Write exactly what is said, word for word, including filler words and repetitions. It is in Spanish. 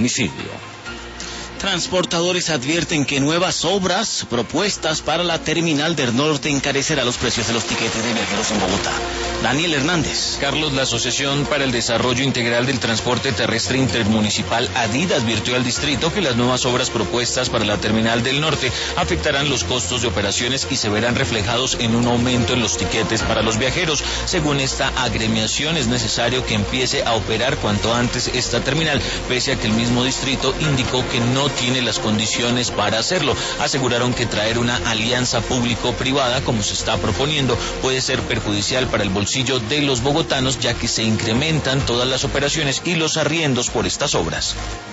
domicilio. Transportadores advierten que nuevas obras propuestas para la terminal del norte encarecerá los precios de los tiquetes de viajeros en Bogotá. Daniel Hernández. Carlos, la Asociación para el Desarrollo Integral del Transporte Terrestre Intermunicipal, ADID, advirtió al distrito que las nuevas obras propuestas para la terminal del norte afectarán los costos de operaciones y se verán reflejados en un aumento en los tiquetes para los viajeros. Según esta agremiación, es necesario que empiece a operar cuanto antes esta terminal, pese a que el mismo distrito indicó que no tiene las condiciones para hacerlo. Aseguraron que traer una alianza público-privada, como se está proponiendo, puede ser perjudicial para el bolsillo de los bogotanos, ya que se incrementan todas las operaciones y los arriendos por estas obras.